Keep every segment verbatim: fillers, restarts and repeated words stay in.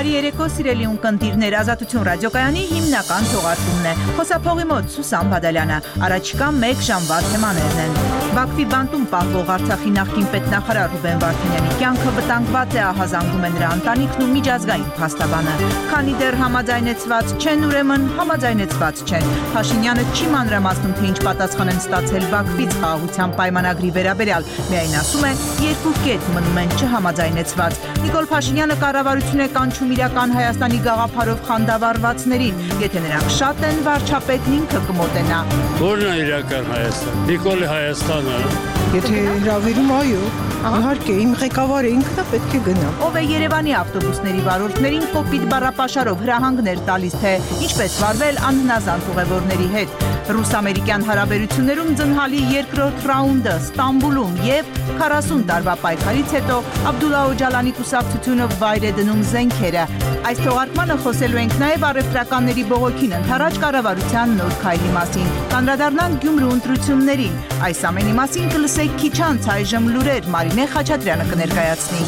Բարի երեկո սիրելի ունկնդիրներ, Ազատություն ռադիոկայանի հիմնական թողարկումն է։ Խոսափողի մոտ Սուսան Բադալյանը, առաջիկա մեկ ժամվա թեմաներն են։ Բաքվի բանտում պահվող Արցախի նախկին պետնախարար Ռուբեն Վարդանյանի կյանքը վտանգված է, ահազանգում է նրա ընտանիքն ու միջազգային փաստաբանը։ Քանի դեռ համաձայնեցված չեն, ուրեմն համաձայնեցված չեն։ Փաշինյանը չի մանրամասնում, թե ինչ պատասխան են ստացել Բաքվից խաղաղության պայմանագրի վերաբերյալ, միայն ասում է, երկու կետ մնում են չհամաձայնեցված։ Նիկոլ Փաշինյանը կառավարություն է կանչում իրական Հայաստանի գաղափարով խանդավառվածներին, եթե նրանք շատ են, վարչապետն ինքը կմոտենա։ Որն է իրական Հայաստան։ Նիկոլի Հայաստանը։ Եթե հրավիրում, այո, իհարկե, իմ ղեկավարը ինքն է պետք է գնա։ Ով է Երևանի ավտոբուսների վարորդներին կոպիտ բառապաշարով հրահանգներ տալիս, թե ինչպես վարվել անհնազանդ ուղևորների հետ։ Ռուս-ամերիկյան հարաբերություններում ձնհալի երկրորդ ռաունդը Ստամբուլում եւ քառասուն տարվա պայքարից հետո Աբդուլլա Օջալանի կուսակցությունը վայր է դնում զենքերը։ Այս թողարկմանը խոսելու ենք նաեւ առևտրականների բողոքին ընդառաջ կառավարության նոր քայլի մասին։ Կանդրադառնանք Գյումրու ընտրություններին։ Այս ամենի մասին կլսեք քիչ անց այժմ լուրեր, Մարինե Խաչատրյանը կներկայացնի։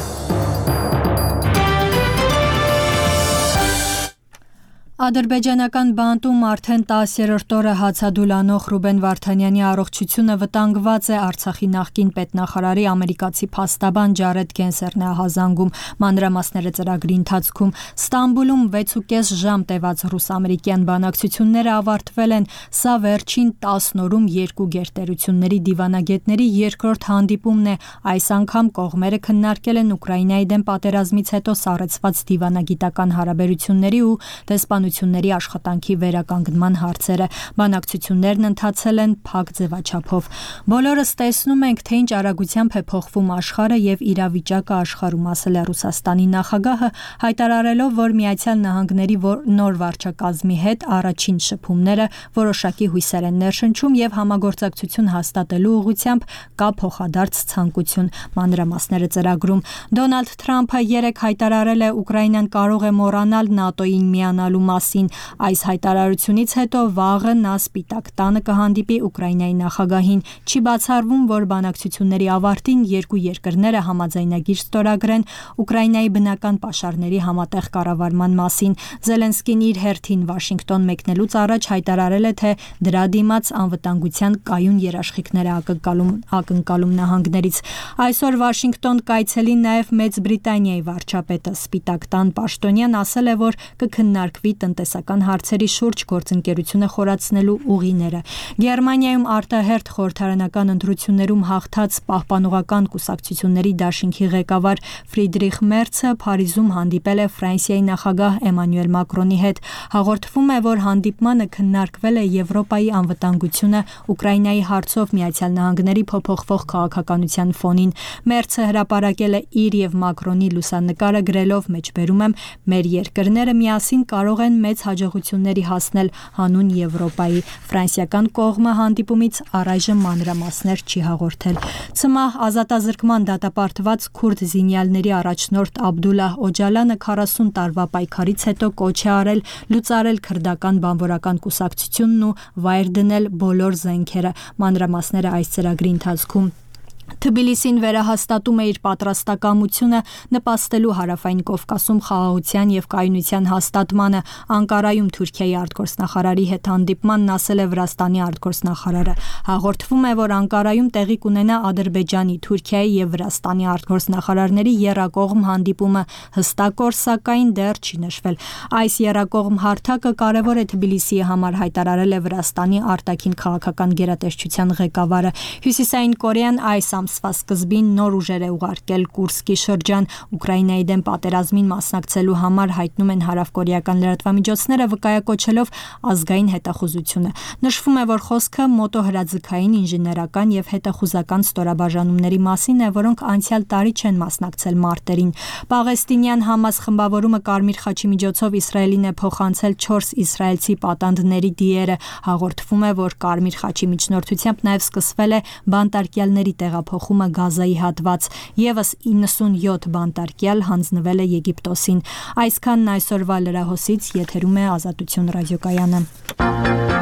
Ադրբեջանական բանտում արդեն տասերորդ օրը հացադուլանող Ռուբեն Վարդանյանի առողջությունը վտանգված է, Արցախի նախկին պետնախարարի ամերիկացի փաստաբան Ջարեդ Գենսերն է ահազանգում, մանրամասները ծրագրի ընթացքում։ Ստամբուլում վեցուկես ժամ տևած ռուս-ամերիկյան բանակցությունները ավարտվել են, սա վերջին տասն օրում երկու գերտերությունների դիվանագետների երկրորդ հանդիպումն է, այս անգամ կողմերը քննարկել են Ուկրաինայի դեմ պատերազմից հետո սառեցված դիվանագիտական հարաբերությունների ու դեսպանությունների աշխատանքի վերականգնման հարցերը։ Բանակցություններն ընթացել են փակ ձևաչափով։ Բոլորս տեսնում ենք, թե ինչ արագությամբ է փոխվում աշխարհը եւ իրավիճակը աշխարհում, ասել է Ռուսաստանի նախագահը, հայտարարելով, որ Միացյալ Նահանգների նոր վարչակազմի հետ առաջին շփումները որոշակի հույսեր են ներշնչում եւ համագործակցություն հաստատելու ուղղությամբ կա փոխադարձ ցանկություն։ Մանրամասները ծրագրում Դոնալդ Թրամփը երեկ հայտարարել է Ուկրաինան կարող է մոռանալ ՆԱՏՕ-ին միանալու մասին։ Այս հայտարարությունից հետո վաղը նա Սպիտակ տանը կհանդիպի Ուկրաինայի նախագահին։ Չի բացառվում, որ բանակցությունների ավարտին երկու երկրները համաձայնագիր ստորագրեն Ուկրաինայի բնական պաշարների համատեղ կառավարման մասին։ Զելենսկին իր հերթին Վաշինգտոն մեկնելուց առաջ հայտարարել է, թե դրա դիմաց անվտանգության կայուն երաշխիքներ է ակնկալում, ակնկալում նահանգներից։ Այսօր Վաշինգտոն կայցելի նաև Մեծ Բրիտանիայի վարչապետը Սպիտակ տան պաշտոնյան ասել է, որ կքննարկվի տնտեսական հարցերի շուրջ գործընկերությունը խորացնելու ուղիները։ Գերմանիայում արտահերթ խորհրդարանական ընտրություններում հաղթած պահպանողական կուսակցությունների դաշինքի ղեկավար Ֆրիդրիխ Մերցը Փարիզում հանդիպել է Ֆրանսիայի նախագահ Էմանուել Մակրոնի հետ։ Հաղորդվում է, որ հանդիպմանը քննարկվել է Եվրոպայի անվտանգությունը Ուկրաինայի հարցով Միացյալ Նահանգների փոփոխվող քաղաքականության ֆոնին։ Մերցը հրապարակել է իր եւ Մակրոնի լուսանկարը գրելով, մեջբերում եմ, մեր երկրները միասին կարող են մեծ հաջողությունների հասնել հանուն Եվրոպայի։ Ֆրանսիական կողմը հանդիպումից առայժմ մանրամասներ չի հաղորդել։ Ցմահ ազատազրկման դատապարտված քուրդ զինյալների առաջնորդ Աբդուլլա Օջալանը քառասուն տարվա պայքարից հետո կոչ է արել լուծարել քրդական բանվորական կուսակցությունն ու վայր դնել բոլոր զենքերը։ Մանրամասները այս ծրագրի ընթացքում Թբիլիսին վերահաստատում է իր պատրաստակամությունը նպաստելու Հարավային Կովկասում խաղաղության եւ կայունության հաստատմանը։ Անկարայում Թուրքիայի արտգործնախարարի հետ հանդիպմանն ասել է Վրաստանի արտգործնախարարը։ Հաղորդվում է, որ Անկարայում տեղի կունենա Ադրբեջանի, Թուրքիայի եւ Վրաստանի արտգործնախարարների եռակողմ հանդիպումը։ Հստակ օր, սակայն դեռ չի նշվել։ Այս եռակողմ հարթակը կարևոր է Թբիլիսիի համար, հայտարարել է Վրաստանի արտաքին քաղաքական գերատեսչության ղեկավարը։ Հյուսիսային Կորեան այս ամսվա սկզբին նոր ուժեր է ուղարկել Կուրսկի շրջան։ Ուկրաինայի դեմ պատերազմին մասնակցելու համար հայտնում են հարավկորեական լրատվամիջոցները, վկայակոչելով ազգային հետախուզությունը։ Նշվում է, որ խոսքը մոտոհրաձգային, ինժեներական եւ հետախուզական ստորաբաժանումների մասին է, որոնք անցյալ տարի չեն մասնակցել մարտերին։ Պաղեստինյան Համաս խմբավորումը Կարմիր խաչի միջոցով Իսրայելին է փոխանցել չորս իսրայելցի պատանդների դիերը։ Հաղորդվում է, որ Կարմիր խաչի միջնորդությամբ նաեւ սկսվել է բանտարկյալների տեղափոխումը Գազայի հատված, եւս իննսունյոթ բանտարկյալ հանձնվել է Եգիպտոսին։ Այսքանն այսօրվա լրահոսից, եթերում է Ազատություն ռադիոկայանը։